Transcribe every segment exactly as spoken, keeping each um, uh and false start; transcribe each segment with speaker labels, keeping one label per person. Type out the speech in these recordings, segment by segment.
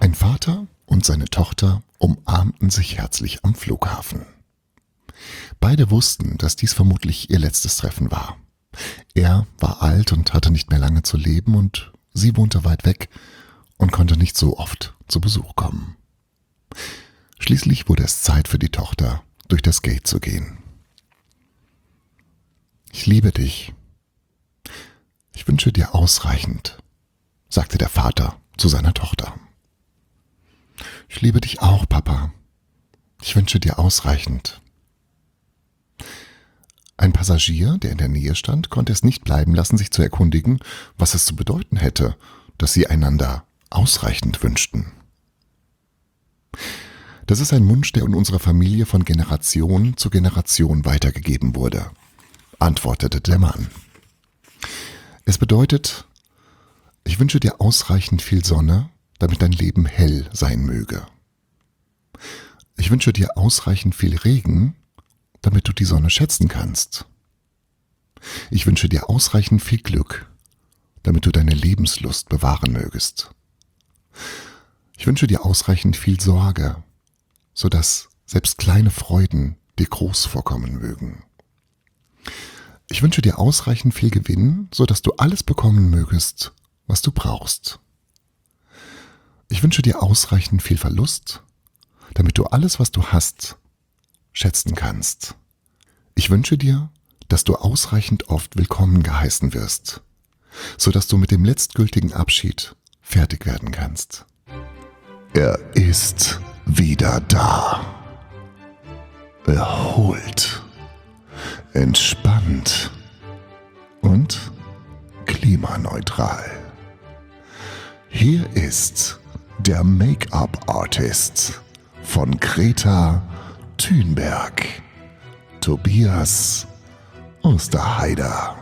Speaker 1: Ein Vater und seine Tochter umarmten sich herzlich am Flughafen. Beide wussten, dass dies vermutlich ihr letztes Treffen war. Er war alt und hatte nicht mehr lange zu leben und sie wohnte weit weg und konnte nicht so oft zu Besuch kommen. Schließlich wurde es Zeit für die Tochter, durch das Gate zu gehen. Ich liebe dich. Ich wünsche dir ausreichend, sagte der Vater zu seiner Tochter. Ich liebe dich auch, Papa. Ich wünsche dir ausreichend. Ein Passagier, der in der Nähe stand, konnte es nicht bleiben lassen, sich zu erkundigen, was es zu bedeuten hätte, dass sie einander ausreichend wünschten. Das ist ein Wunsch, der in unserer Familie von Generation zu Generation weitergegeben wurde, antwortete der Mann. Es bedeutet, ich wünsche dir ausreichend viel Sonne, damit dein Leben hell sein möge. Ich wünsche dir ausreichend viel Regen, damit du die Sonne schätzen kannst. Ich wünsche dir ausreichend viel Glück, damit du deine Lebenslust bewahren mögest. Ich wünsche dir ausreichend viel Sorge, sodass selbst kleine Freuden dir groß vorkommen mögen. Ich wünsche dir ausreichend viel Gewinn, sodass du alles bekommen mögest, was du brauchst. Ich wünsche dir ausreichend viel Verlust, damit du alles, was du hast, schätzen kannst. Ich wünsche dir, dass du ausreichend oft willkommen geheißen wirst, sodass du mit dem letztgültigen Abschied fertig werden kannst. Er ist wieder da. Erholt, entspannt und klimaneutral. Hier ist der Make-up-Artist von Greta Thunberg, Tobias Osterheider.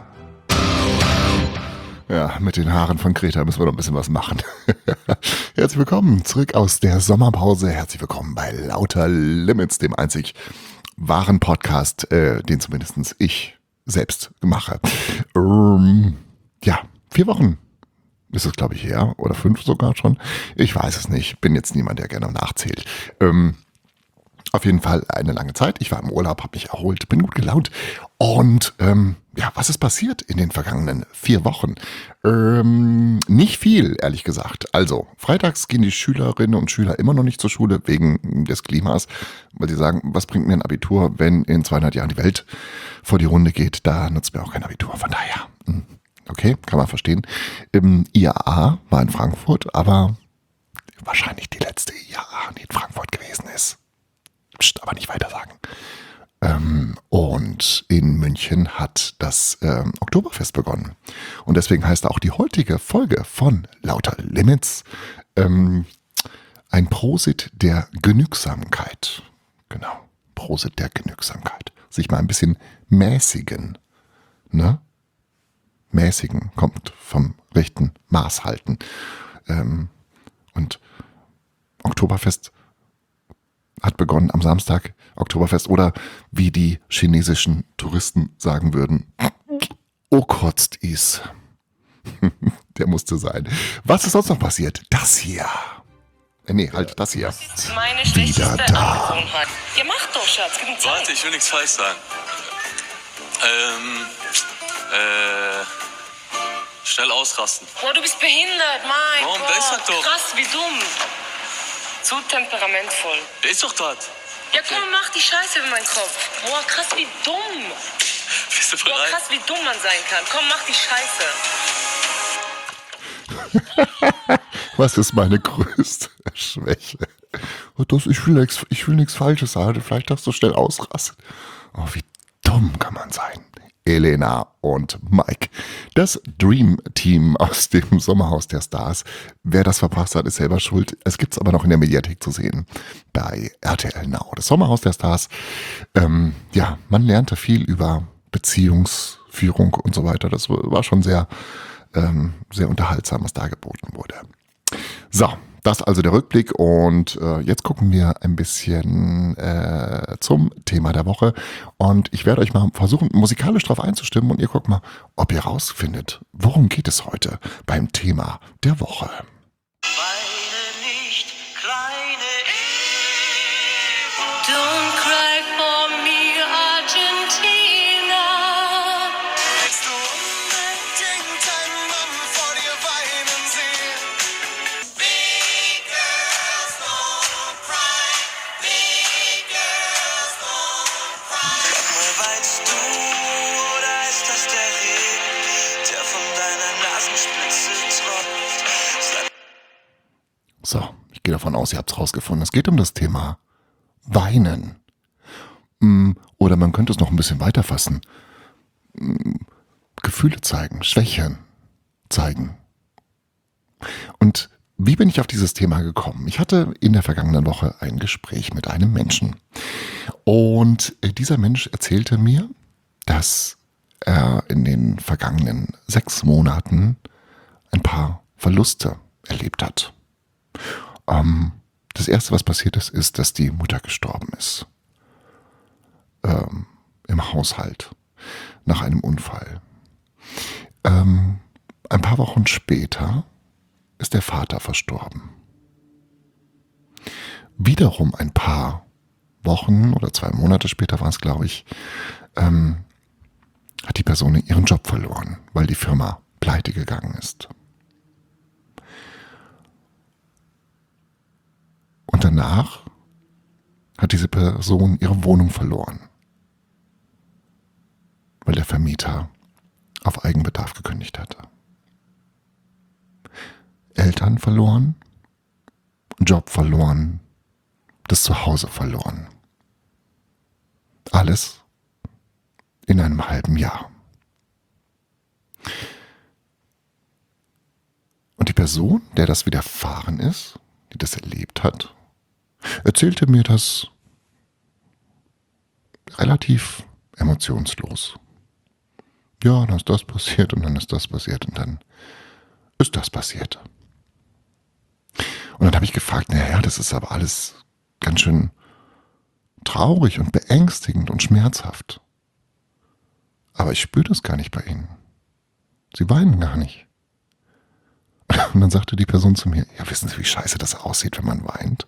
Speaker 1: Ja, mit den Haaren von Greta müssen wir noch ein bisschen was machen. Herzlich willkommen zurück aus der Sommerpause. Herzlich willkommen bei Lauter Limits, dem einzig wahren Podcast, äh, den zumindest ich selbst mache. Ähm, ja, vier Wochen ist es, glaube ich, her. Oder fünf sogar schon. Ich weiß es nicht. Bin jetzt niemand, der gerne nachzählt. Ähm, Auf jeden Fall eine lange Zeit. Ich war im Urlaub, habe mich erholt, bin gut gelaunt. Und ähm, ja, was ist passiert in den vergangenen vier Wochen? Ähm, nicht viel, ehrlich gesagt. Also, freitags gehen die Schülerinnen und Schüler immer noch nicht zur Schule wegen des Klimas, weil sie sagen, was bringt mir ein Abitur, wenn in zweihundert Jahren die Welt vor die Runde geht? Da nutzt mir auch kein Abitur. Von daher, okay, kann man verstehen. Im I A A war in Frankfurt, aber wahrscheinlich die letzte I A A, die in Frankfurt gewesen ist. Aber nicht weiter sagen. Ähm, und in München hat das ähm, Oktoberfest begonnen. Und deswegen heißt auch die heutige Folge von Lauter Limits ähm, ein Prosit der Genügsamkeit. Genau, Prosit der Genügsamkeit. Sich mal ein bisschen mäßigen. Ne? Mäßigen kommt vom rechten Maß halten. Ähm, und Oktoberfest hat begonnen am Samstag, Oktoberfest, oder wie die chinesischen Touristen sagen würden, oh kotzt is. Der musste sein. Was ist sonst noch passiert? Das hier. Äh, nee, halt das hier.
Speaker 2: Meine
Speaker 1: Wieder da.
Speaker 2: Angewohnheit. Ja, mach doch, Schatz. Gib mir Zeit.
Speaker 3: Warte, ich will nichts falsch sagen. Ähm, äh, schnell ausrasten.
Speaker 2: Boah, du bist behindert, mein
Speaker 3: Warum?
Speaker 2: Gott.
Speaker 3: Der ist halt doch-
Speaker 2: Krass, wie dumm. Zu temperamentvoll.
Speaker 3: Der ist doch dort.
Speaker 2: Ja, komm, mach die Scheiße in meinen Kopf. Boah, krass, wie dumm.
Speaker 3: Bist du
Speaker 2: Boah,
Speaker 3: bereit?
Speaker 2: krass, wie dumm man sein kann. Komm, mach die Scheiße.
Speaker 1: Was ist meine größte Schwäche? Oh, das, ich will nichts, ich will nichts Falsches sagen. Vielleicht darfst du schnell ausrasten. Oh, wie dumm kann man sein. Elena und Mike. Das Dream Team aus dem Sommerhaus der Stars. Wer das verpasst hat, ist selber schuld. Es gibt es aber noch in der Mediathek zu sehen. Bei R T L Now. Das Sommerhaus der Stars. Ähm, ja, man lernte viel über Beziehungsführung und so weiter. Das war schon sehr, ähm, sehr unterhaltsam, was da geboten wurde. So, das also der Rückblick und äh, jetzt gucken wir ein bisschen äh, zum Thema der Woche und ich werde euch mal versuchen, musikalisch drauf einzustimmen und ihr guckt mal, ob ihr rausfindet, worum geht es heute beim Thema der Woche.
Speaker 4: Weine nicht,
Speaker 1: So, ich gehe davon aus, ihr habt es rausgefunden. Es geht um das Thema Weinen. Mm, Oder man könnte es noch ein bisschen weiter fassen. Mm, Gefühle zeigen, Schwächen zeigen. Und wie bin ich auf dieses Thema gekommen? Ich hatte in der vergangenen Woche ein Gespräch mit einem Menschen. Und äh, dieser Mensch erzählte mir, dass er in den vergangenen sechs Monaten ein paar Verluste erlebt hat. Ähm, das erste, was passiert ist, ist, dass die Mutter gestorben ist. Ähm, Im Haushalt. Nach einem Unfall. Ähm, ein paar Wochen später ist der Vater verstorben. Wiederum ein paar Wochen oder zwei Monate später war es, glaube ich, ähm, hat die Person ihren Job verloren, weil die Firma pleite gegangen ist. Und danach hat diese Person ihre Wohnung verloren, weil der Vermieter auf Eigenbedarf gekündigt hatte. Eltern verloren, Job verloren, das Zuhause verloren. Alles in einem halben Jahr. Und die Person, der das widerfahren ist, die das erlebt hat, erzählte mir das relativ emotionslos. Ja, dann ist das passiert und dann ist das passiert und dann ist das passiert. Und dann habe ich gefragt, naja, das ist aber alles ganz schön traurig und beängstigend und schmerzhaft. Aber ich spüre das gar nicht bei Ihnen. Sie weinen gar nicht. Und dann sagte die Person zu mir, ja, wissen Sie, wie scheiße das aussieht, wenn man weint?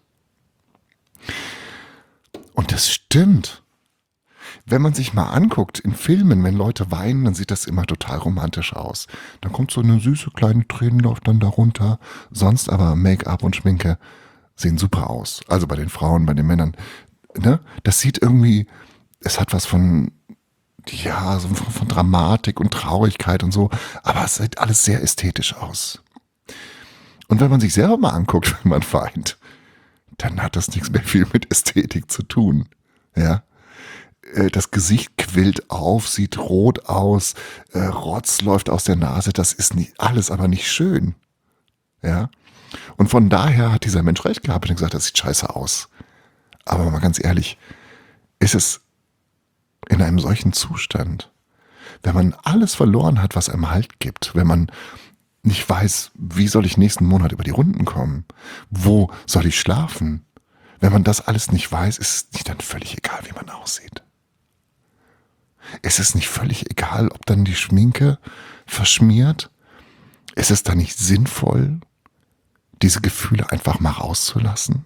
Speaker 1: Und das stimmt. Wenn man sich mal anguckt in Filmen, wenn Leute weinen, dann sieht das immer total romantisch aus. Dann kommt so eine süße kleine Tränenlauf dann darunter. Sonst aber Make-up und Schminke sehen super aus. Also bei den Frauen, bei den Männern. Ne? Das sieht irgendwie, es hat was von, ja, so von, von Dramatik und Traurigkeit und so. Aber es sieht alles sehr ästhetisch aus. Und wenn man sich selber mal anguckt, wenn man weint, dann hat das nichts mehr viel mit Ästhetik zu tun. Ja. Das Gesicht quillt auf, sieht rot aus, äh, Rotz läuft aus der Nase, das ist nicht, alles aber nicht schön. Ja? Und von daher hat dieser Mensch recht gehabt und gesagt, das sieht scheiße aus. Aber mal ganz ehrlich, ist es in einem solchen Zustand, wenn man alles verloren hat, was einem Halt gibt, wenn man nicht weiß, wie soll ich nächsten Monat über die Runden kommen, wo soll ich schlafen, wenn man das alles nicht weiß, ist es nicht dann völlig egal, wie man aussieht. Ist es nicht völlig egal, ob dann die Schminke verschmiert? Ist es dann nicht sinnvoll, diese Gefühle einfach mal rauszulassen?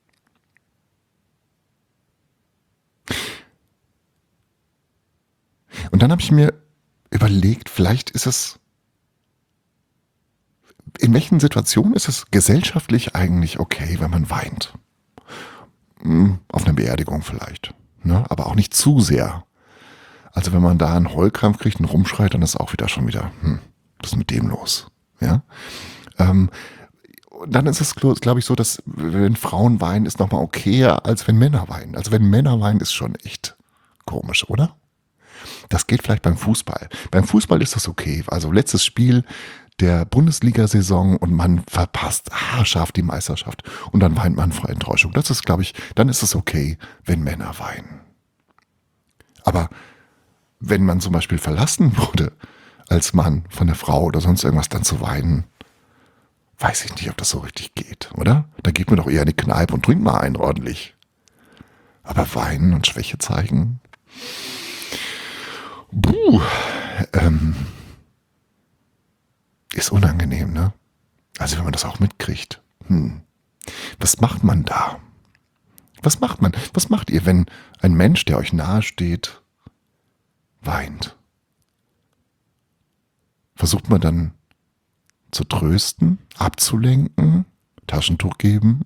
Speaker 1: Und dann habe ich mir überlegt, vielleicht ist es, in welchen Situationen ist es gesellschaftlich eigentlich okay, wenn man weint? Hm, auf einer Beerdigung vielleicht, ne? Aber auch nicht zu sehr. Also wenn man da einen Heulkrampf kriegt und rumschreit, dann ist auch wieder schon wieder, hm, was ist mit dem los? Ja? Ähm, dann ist es, glaube ich, so, dass wenn Frauen weinen, ist nochmal okayer, als wenn Männer weinen. Also wenn Männer weinen, ist schon echt komisch, oder? Das geht vielleicht beim Fußball. Beim Fußball ist das okay. Also letztes Spiel der Bundesliga-Saison und man verpasst haarscharf die Meisterschaft und dann weint man vor Enttäuschung. Das ist, glaube ich, dann ist es okay, wenn Männer weinen. Aber wenn man zum Beispiel verlassen wurde als Mann von der Frau oder sonst irgendwas, dann zu weinen, weiß ich nicht, ob das so richtig geht, oder? Da geht mir doch eher in die Kneipe und trinkt mal einen ordentlich. Aber weinen und Schwäche zeigen, buh, ähm, ist unangenehm, ne? Also wenn man das auch mitkriegt. Hm. Was macht man da? Was macht man? Was macht ihr, wenn ein Mensch, der euch nahe steht, weint? Versucht man dann zu trösten, abzulenken, Taschentuch geben?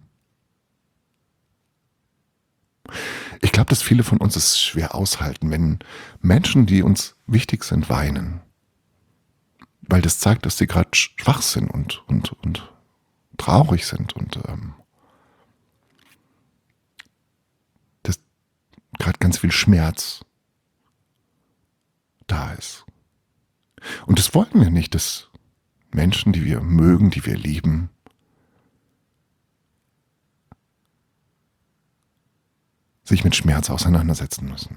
Speaker 1: Ich glaube, dass viele von uns es schwer aushalten, wenn Menschen, die uns wichtig sind, weinen. weil das zeigt, dass sie gerade schwach sind und, und, und traurig sind und ähm, dass gerade ganz viel Schmerz da ist. Und das wollen wir nicht, dass Menschen, die wir mögen, die wir lieben, sich mit Schmerz auseinandersetzen müssen.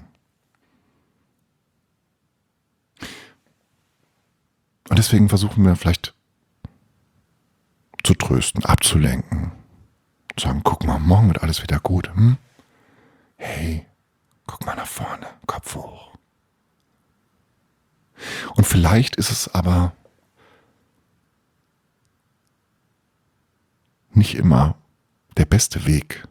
Speaker 1: Und deswegen versuchen wir vielleicht zu trösten, abzulenken, zu sagen, guck mal, morgen wird alles wieder gut. Hm? Hey, guck mal nach vorne, Kopf hoch. Und vielleicht ist es aber nicht immer der beste Weg,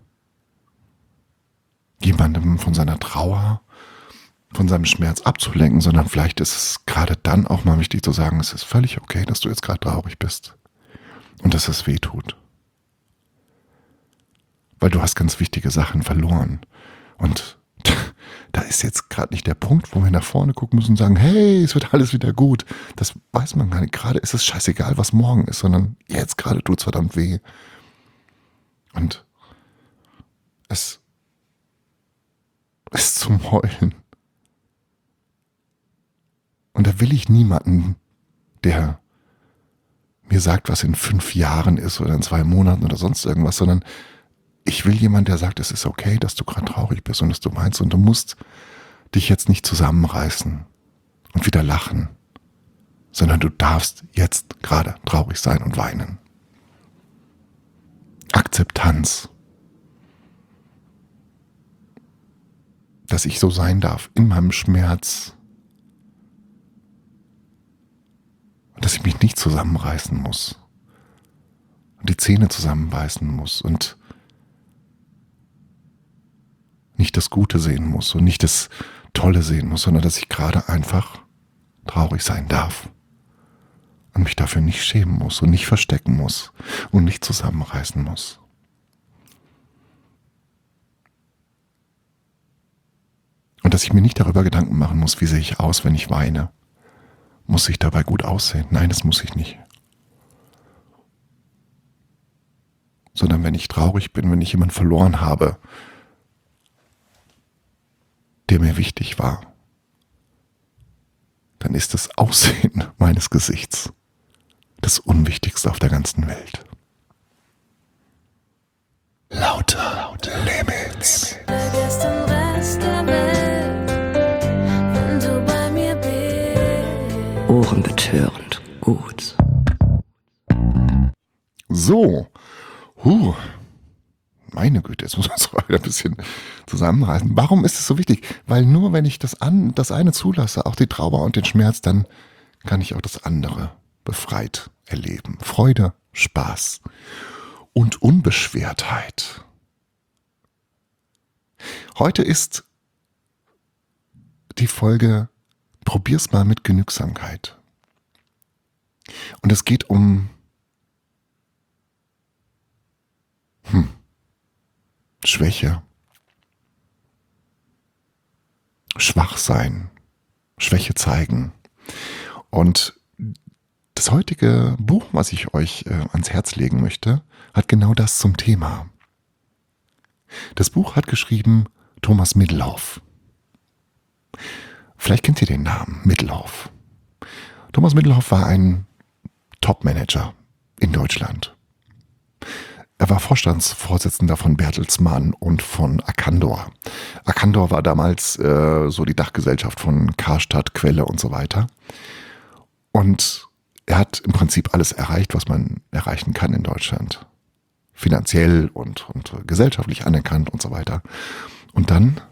Speaker 1: jemandem von seiner Trauer, von seinem Schmerz abzulenken, sondern vielleicht ist es gerade dann auch mal wichtig zu sagen, es ist völlig okay, dass du jetzt gerade traurig bist und dass es weh tut. Weil du hast ganz wichtige Sachen verloren und da ist jetzt gerade nicht der Punkt, wo wir nach vorne gucken müssen und sagen, hey, es wird alles wieder gut. Das weiß man gar nicht. Gerade ist es scheißegal, was morgen ist, sondern jetzt gerade tut es verdammt weh. Und es ist zum Heulen. Und da will ich niemanden, der mir sagt, was in fünf Jahren ist oder in zwei Monaten oder sonst irgendwas, sondern ich will jemanden, der sagt, es ist okay, dass du gerade traurig bist und dass du meinst und du musst dich jetzt nicht zusammenreißen und wieder lachen, sondern du darfst jetzt gerade traurig sein und weinen. Akzeptanz. Dass ich so sein darf in meinem Schmerz. Und dass ich mich nicht zusammenreißen muss. Und die Zähne zusammenbeißen muss und nicht das Gute sehen muss und nicht das Tolle sehen muss, sondern dass ich gerade einfach traurig sein darf und mich dafür nicht schämen muss und nicht verstecken muss und nicht zusammenreißen muss. Und dass ich mir nicht darüber Gedanken machen muss, wie sehe ich aus, wenn ich weine. Muss ich dabei gut aussehen? Nein, das muss ich nicht. Sondern wenn ich traurig bin, wenn ich jemanden verloren habe, der mir wichtig war, dann ist das Aussehen meines Gesichts das Unwichtigste auf der ganzen Welt. Lauter, lauter Limits.
Speaker 4: Vergiss den Rest der Welt, wenn du bei mir bist.
Speaker 5: Ohrenbetörend gut.
Speaker 1: So, huh. Meine Güte, jetzt muss man uns wieder ein bisschen zusammenreißen. Warum ist es so wichtig? Weil nur wenn ich das, an, das eine zulasse, auch die Trauer und den Schmerz, dann kann ich auch das andere befreit erleben. Freude, Spaß und Unbeschwertheit. Heute ist die Folge Probier's mal mit Genügsamkeit. Und es geht um hm, Schwäche, schwach sein, Schwäche zeigen. Und das heutige Buch, was ich euch äh, ans Herz legen möchte, hat genau das zum Thema. Das Buch hat geschrieben Thomas Middelhoff. Vielleicht kennt ihr den Namen Middelhoff. Thomas Middelhoff war ein Top-Manager in Deutschland. Er war Vorstandsvorsitzender von Bertelsmann und von Arcandor. Arcandor war damals äh, so die Dachgesellschaft von Karstadt, Quelle und so weiter. Und er hat im Prinzip alles erreicht, was man erreichen kann in Deutschland. Finanziell und, und gesellschaftlich anerkannt und so weiter. Und dann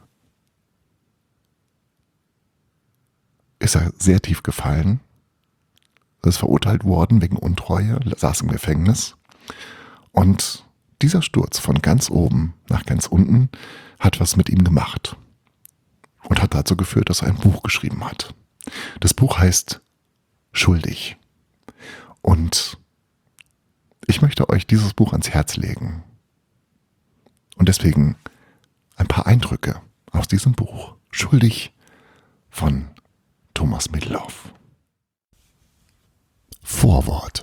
Speaker 1: ist er sehr tief gefallen, ist verurteilt worden wegen Untreue, saß im Gefängnis. Und dieser Sturz von ganz oben nach ganz unten hat was mit ihm gemacht und hat dazu geführt, dass er ein Buch geschrieben hat. Das Buch heißt Schuldig. Und ich möchte euch dieses Buch ans Herz legen. Und deswegen ein paar Eindrücke aus diesem Buch. Schuldig von Thomas Middelhoff. Vorwort.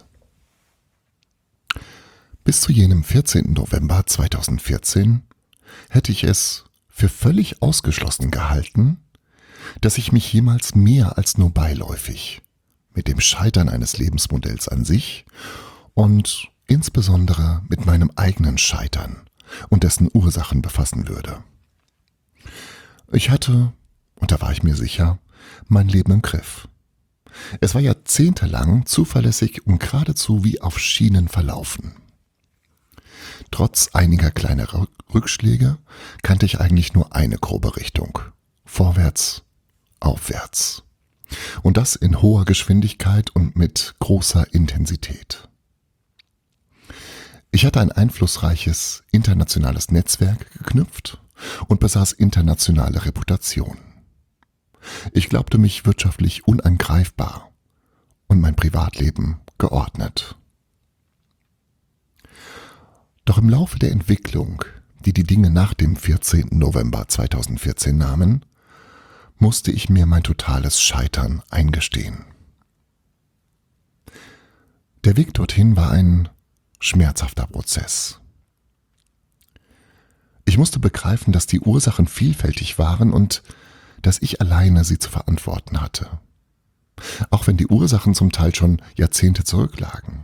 Speaker 1: Bis zu jenem vierzehnten November zweitausendvierzehn hätte ich es für völlig ausgeschlossen gehalten, dass ich mich jemals mehr als nur beiläufig mit dem Scheitern eines Lebensmodells an sich und insbesondere mit meinem eigenen Scheitern und dessen Ursachen befassen würde. Ich hatte, und da war ich mir sicher, mein Leben im Griff. Es war jahrzehntelang zuverlässig und geradezu wie auf Schienen verlaufen. Trotz einiger kleiner Rückschläge kannte ich eigentlich nur eine grobe Richtung: vorwärts, aufwärts. Und das in hoher Geschwindigkeit und mit großer Intensität. Ich hatte ein einflussreiches internationales Netzwerk geknüpft und besaß internationale Reputation. Ich glaubte mich wirtschaftlich unangreifbar und mein Privatleben geordnet. Doch im Laufe der Entwicklung, die die Dinge nach dem vierzehnten November zweitausendvierzehn nahmen, musste ich mir mein totales Scheitern eingestehen. Der Weg dorthin war ein schmerzhafter Prozess. Ich musste begreifen, dass die Ursachen vielfältig waren und dass ich alleine sie zu verantworten hatte. Auch wenn die Ursachen zum Teil schon Jahrzehnte zurücklagen.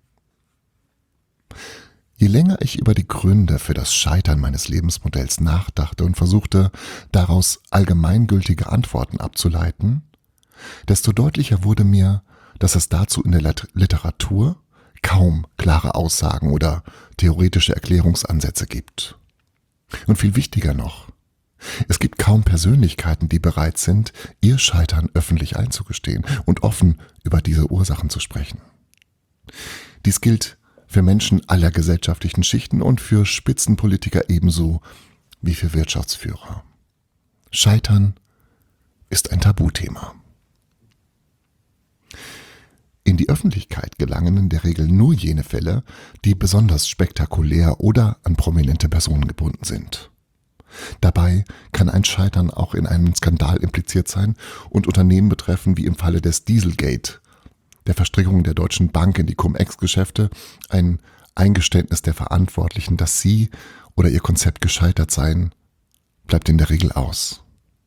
Speaker 1: Je länger ich über die Gründe für das Scheitern meines Lebensmodells nachdachte und versuchte, daraus allgemeingültige Antworten abzuleiten, desto deutlicher wurde mir, dass es dazu in der Literatur kaum klare Aussagen oder theoretische Erklärungsansätze gibt. Und viel wichtiger noch, es gibt kaum Persönlichkeiten, die bereit sind, ihr Scheitern öffentlich einzugestehen und offen über diese Ursachen zu sprechen. Dies gilt für Menschen aller gesellschaftlichen Schichten und für Spitzenpolitiker ebenso wie für Wirtschaftsführer. Scheitern ist ein Tabuthema. In die Öffentlichkeit gelangen in der Regel nur jene Fälle, die besonders spektakulär oder an prominente Personen gebunden sind. Dabei kann ein Scheitern auch in einem Skandal impliziert sein und Unternehmen betreffen, wie im Falle des Dieselgate, der Verstrickung der Deutschen Bank in die Cum-Ex-Geschäfte, ein Eingeständnis der Verantwortlichen, dass sie oder ihr Konzept gescheitert seien, bleibt in der Regel aus.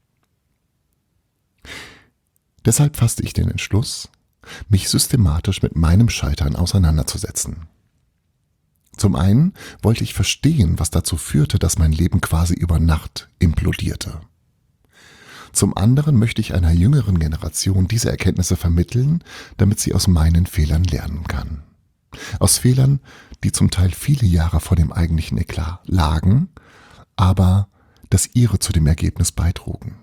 Speaker 1: Deshalb fasste ich den Entschluss, mich systematisch mit meinem Scheitern auseinanderzusetzen. Zum einen wollte ich verstehen, was dazu führte, dass mein Leben quasi über Nacht implodierte. Zum anderen möchte ich einer jüngeren Generation diese Erkenntnisse vermitteln, damit sie aus meinen Fehlern lernen kann. Aus Fehlern, die zum Teil viele Jahre vor dem eigentlichen Eklat lagen, aber das ihre zu dem Ergebnis beitrugen.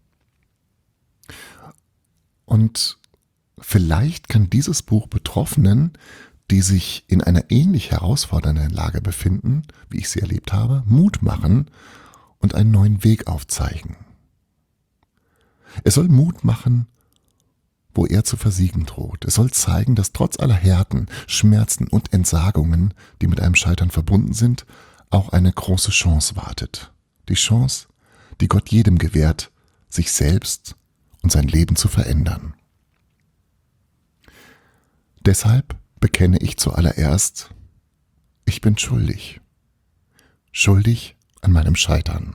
Speaker 1: Und vielleicht kann dieses Buch Betroffenen, die sich in einer ähnlich herausfordernden Lage befinden, wie ich sie erlebt habe, Mut machen und einen neuen Weg aufzeigen. Es soll Mut machen, wo er zu versiegen droht. Es soll zeigen, dass trotz aller Härten, Schmerzen und Entsagungen, die mit einem Scheitern verbunden sind, auch eine große Chance wartet. Die Chance, die Gott jedem gewährt, sich selbst und sein Leben zu verändern. Deshalb bekenne ich zuallererst, ich bin schuldig. Schuldig an meinem Scheitern.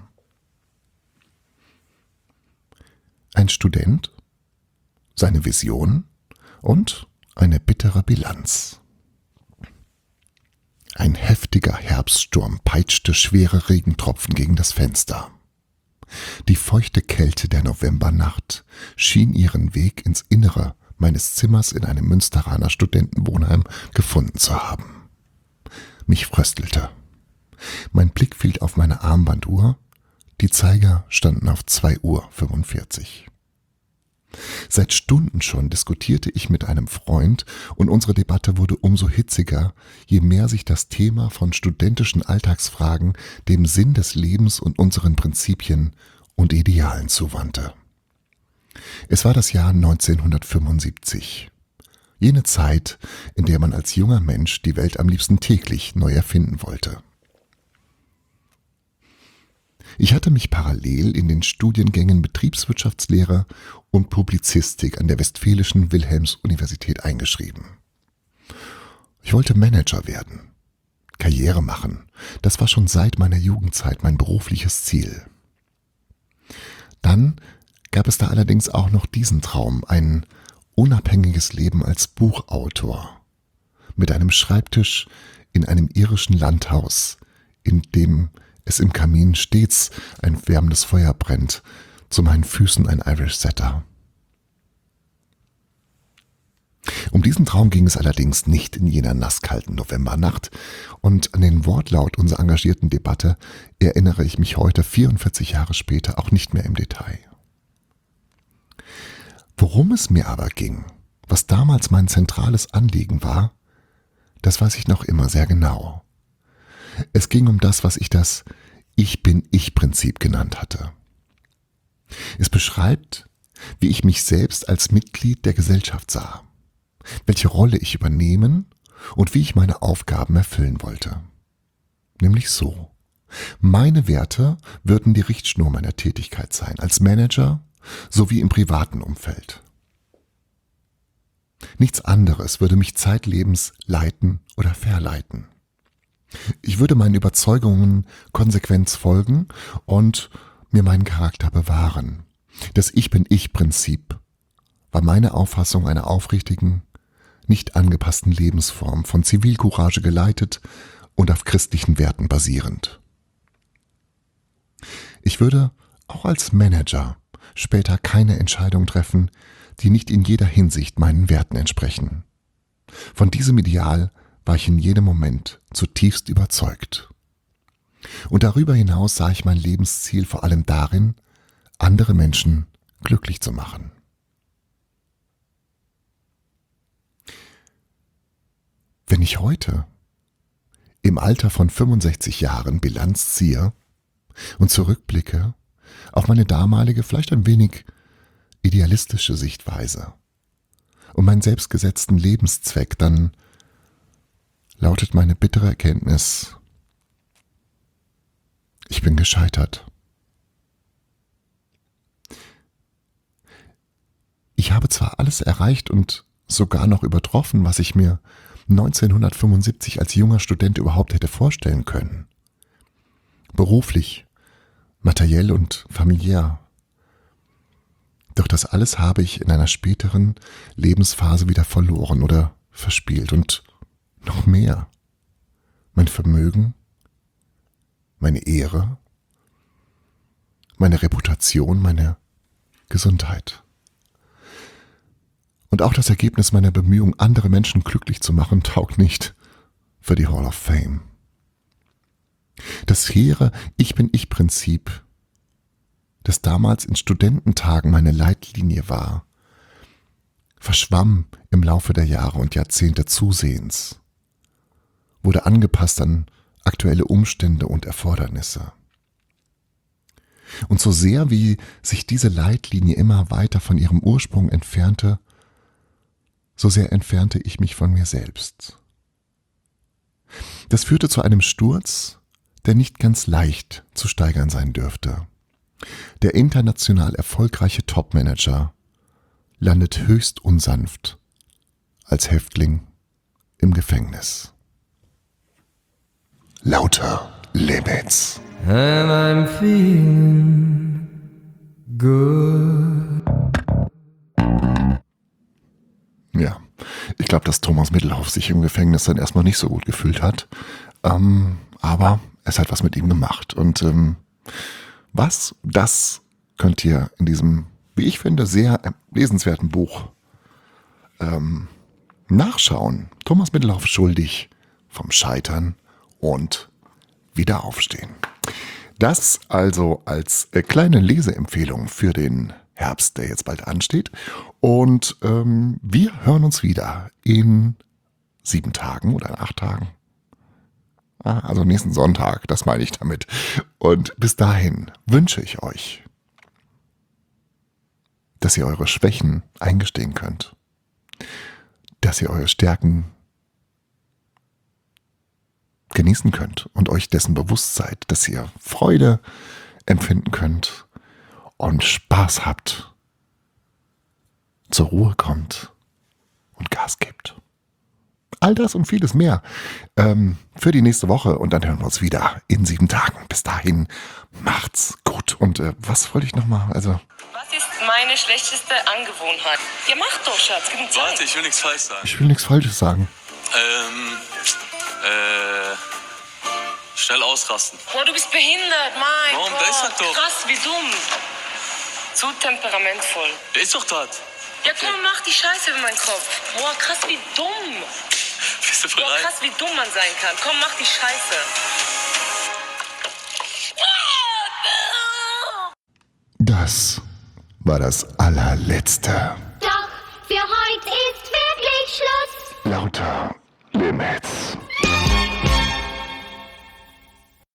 Speaker 1: Ein Student, seine Vision und eine bittere Bilanz. Ein heftiger Herbststurm peitschte schwere Regentropfen gegen das Fenster. Die feuchte Kälte der Novembernacht schien ihren Weg ins Innere meines Zimmers in einem Münsteraner Studentenwohnheim gefunden zu haben. Mich fröstelte. Mein Blick fiel auf meine Armbanduhr. Die Zeiger standen auf zwei Uhr fünfundvierzig. Seit Stunden schon diskutierte ich mit einem Freund und unsere Debatte wurde umso hitziger, je mehr sich das Thema von studentischen Alltagsfragen dem Sinn des Lebens und unseren Prinzipien und Idealen zuwandte. Es war das Jahr neunzehnhundertfünfundsiebzig. Jene Zeit, in der man als junger Mensch die Welt am liebsten täglich neu erfinden wollte. Ich hatte mich parallel in den Studiengängen Betriebswirtschaftslehre und Publizistik an der Westfälischen Wilhelms-Universität eingeschrieben. wollte Manager werden, Karriere machen. Das war schon seit meiner Jugendzeit mein berufliches Ziel. Dann gab es da allerdings auch noch diesen Traum, ein unabhängiges Leben als Buchautor, mit einem Schreibtisch in einem irischen Landhaus, in dem es im Kamin stets ein wärmendes Feuer brennt, zu meinen Füßen ein Irish Setter. Um diesen Traum ging es allerdings nicht in jener nasskalten Novembernacht, und an den Wortlaut unserer engagierten Debatte erinnere ich mich heute, vierundvierzig Jahre später, auch nicht mehr im Detail. Worum es mir aber ging, was damals mein zentrales Anliegen war, das weiß ich noch immer sehr genau. Es ging um das, was ich das Ich-bin-ich-Prinzip genannt hatte. Es beschreibt, wie ich mich selbst als Mitglied der Gesellschaft sah, welche Rolle ich übernehmen und wie ich meine Aufgaben erfüllen wollte. Nämlich so: Meine Werte würden die Richtschnur meiner Tätigkeit sein, als Manager sowie im privaten Umfeld. Nichts anderes würde mich zeitlebens leiten oder verleiten. Ich würde meinen Überzeugungen konsequent folgen und mir meinen Charakter bewahren. Das Ich-bin-ich-Prinzip war meine Auffassung einer aufrichtigen, nicht angepassten Lebensform, von Zivilcourage geleitet und auf christlichen Werten basierend. Ich würde auch als Manager später keine Entscheidung treffen, die nicht in jeder Hinsicht meinen Werten entsprechen. Von diesem Ideal war ich in jedem Moment zutiefst überzeugt. Und darüber hinaus sah ich mein Lebensziel vor allem darin, andere Menschen glücklich zu machen. Wenn ich heute im Alter von fünfundsechzig Jahren Bilanz ziehe und zurückblicke auf meine damalige, vielleicht ein wenig idealistische Sichtweise und meinen selbstgesetzten Lebenszweck, dann lautet meine bittere Erkenntnis: Ich bin gescheitert. Ich habe zwar alles erreicht und sogar noch übertroffen, was ich mir neunzehnhundertfünfundsiebzig als junger Student überhaupt hätte vorstellen können. Beruflich, materiell und familiär. Doch das alles habe ich in einer späteren Lebensphase wieder verloren oder verspielt. Und noch mehr: mein Vermögen, meine Ehre, meine Reputation, meine Gesundheit. Und auch das Ergebnis meiner Bemühungen, andere Menschen glücklich zu machen, taugt nicht für die Hall of Fame. Das hehre Ich-bin-ich-Prinzip, das damals in Studententagen meine Leitlinie war, verschwamm im Laufe der Jahre und Jahrzehnte zusehends, wurde angepasst an aktuelle Umstände und Erfordernisse. Und so sehr wie sich diese Leitlinie immer weiter von ihrem Ursprung entfernte, so sehr entfernte ich mich von mir selbst. Das führte zu einem Sturz, der nicht ganz leicht zu steigern sein dürfte. Der international erfolgreiche Topmanager landet höchst unsanft als Häftling im Gefängnis. Lauter Limits.
Speaker 6: And I'm feeling good.
Speaker 1: Ja, ich glaube, dass Thomas Middelhoff sich im Gefängnis dann erstmal nicht so gut gefühlt hat. Ähm, aber es hat was mit ihm gemacht. Und ähm, was, das könnt ihr in diesem, wie ich finde, sehr lesenswerten Buch ähm, nachschauen. Thomas Middelhoff schuldig vom Scheitern und wieder aufstehen. Das also als äh, kleine Leseempfehlung für den Herbst, der jetzt bald ansteht. Und ähm, wir hören uns wieder in sieben Tagen oder in acht Tagen. Ah, also nächsten Sonntag, das meine ich damit. Und bis dahin wünsche ich euch, dass ihr eure Schwächen eingestehen könnt, dass ihr eure Stärken genießen könnt und euch dessen bewusst seid, dass ihr Freude empfinden könnt und Spaß habt, zur Ruhe kommt und Gas gibt. All das und vieles mehr ähm, für die nächste Woche. Und dann hören wir uns wieder in sieben Tagen. Bis dahin, macht's gut. Und äh, was wollte ich nochmal? Also,
Speaker 2: Was ist meine schlechteste Angewohnheit? Ja, mach doch, Schatz. Gib mir Zeit.
Speaker 3: Warte, ich will nichts falsch sagen.
Speaker 1: ich will nichts Falsches sagen.
Speaker 3: Ähm, äh, schnell ausrasten.
Speaker 2: Boah, du bist behindert, mein
Speaker 3: Warum?
Speaker 2: Gott.
Speaker 3: Der ist halt doch-
Speaker 2: Krass, wie dumm. Zu temperamentvoll.
Speaker 3: Der ist doch das.
Speaker 2: Ja, komm, mach die Scheiße über meinen Kopf. Boah, krass, wie dumm.
Speaker 3: Bist du
Speaker 2: Boah,
Speaker 3: bereit?
Speaker 2: krass, wie dumm man sein kann. Komm, mach die Scheiße.
Speaker 1: Das war das allerletzte.
Speaker 7: Doch für heute ist wirklich Schluss.
Speaker 1: Lauter Limits.